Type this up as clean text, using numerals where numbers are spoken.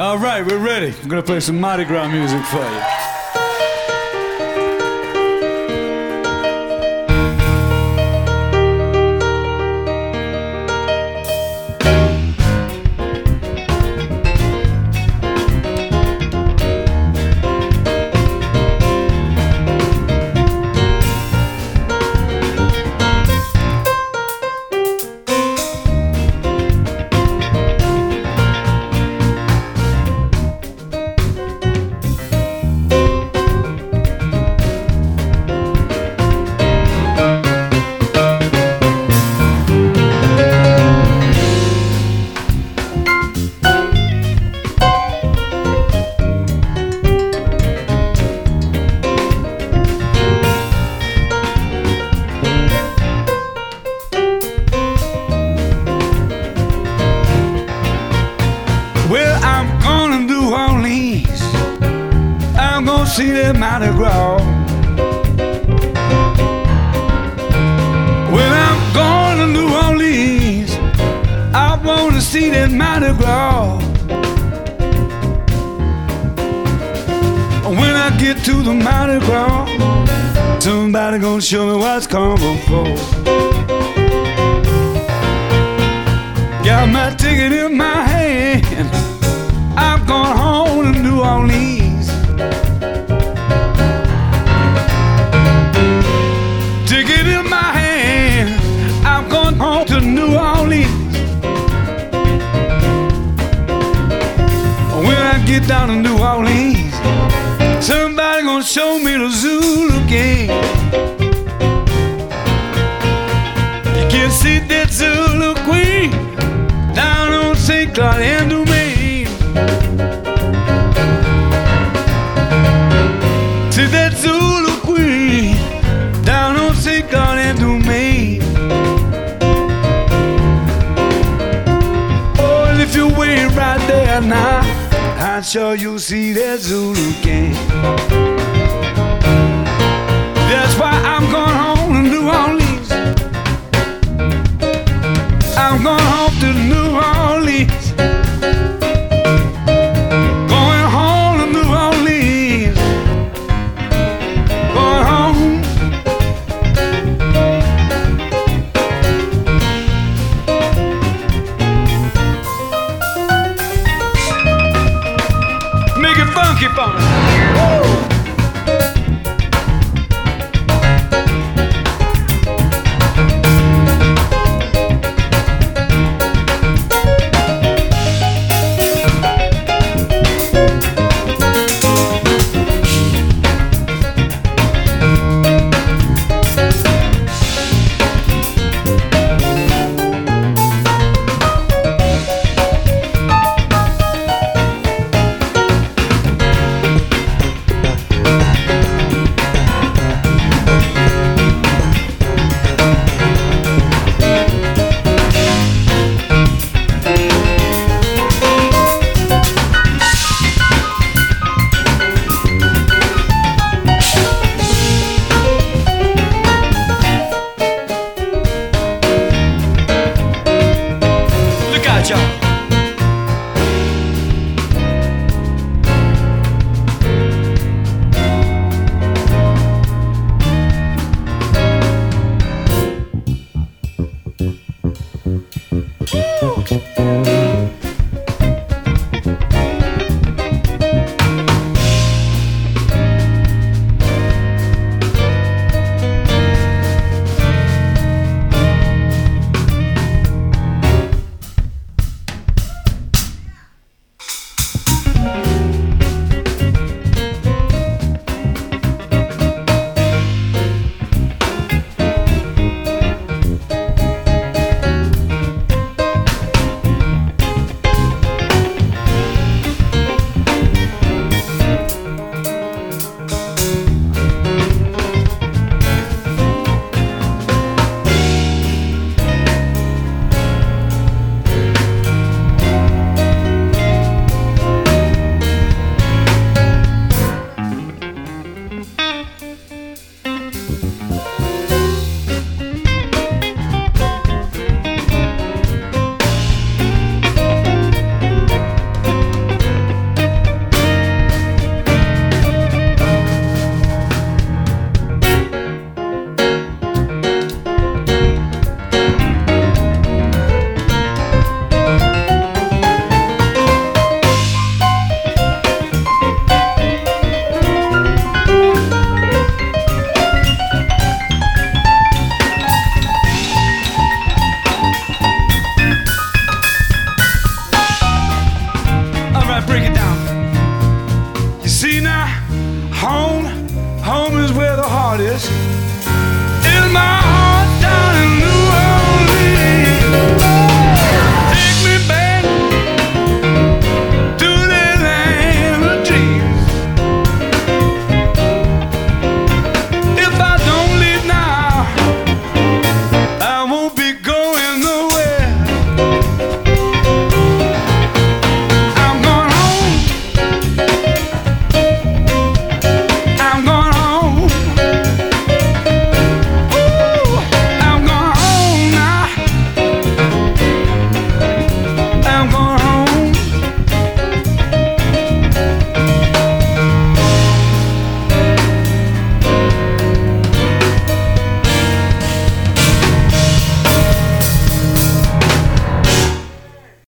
All right, we're ready. I'm gonna play some Mardi Gras music for you. Well, I'm gonna do Orleans. I'm gonna see that Mardi Gras. Well, I'm gonna New Orleans. I wanna see that Mardi Gras. When I get to the Mardi Gras, somebody gonna show me what's coming for. Got my ticket in my hand. I'm going home to New Orleans. Ticket in my hand. I'm going home to New Orleans. When I get down to New Orleans, somebody gonna show me the Zulu game. You can see that Zulu queen down on St. Claude and Domain. See that Zulu queen down on St. Claude and Domain. Oh, and if you wait right there now, I'm sure you'll see that Zulu gang.